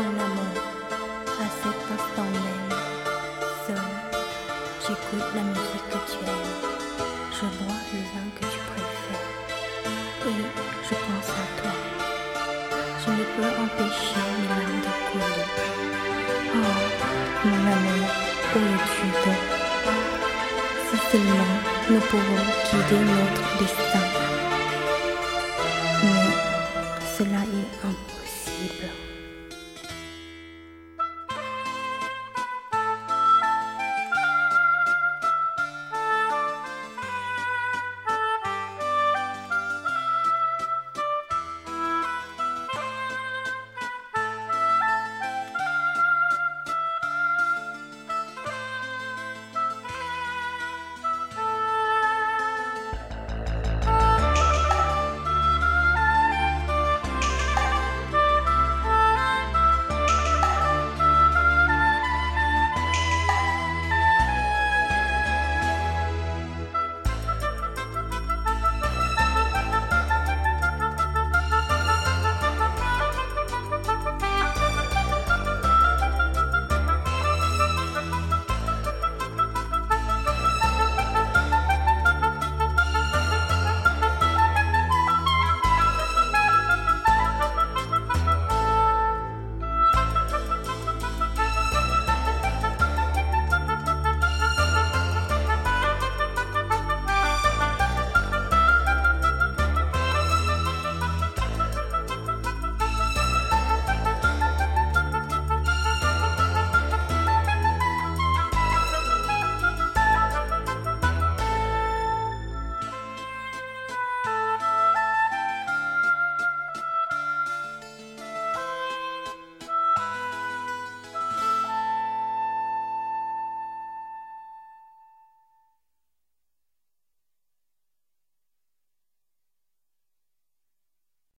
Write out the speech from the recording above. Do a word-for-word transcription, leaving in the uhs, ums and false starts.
Mon amour, à cet instant même, seul, j'écoute la musique que tu aimes. Je bois le vin que tu préfères. Et je pense à toi. Je ne peux empêcher mes larmes de couler. Oh, mon amour, où es-tu donc? Si seulement nous pouvons guider notre destin.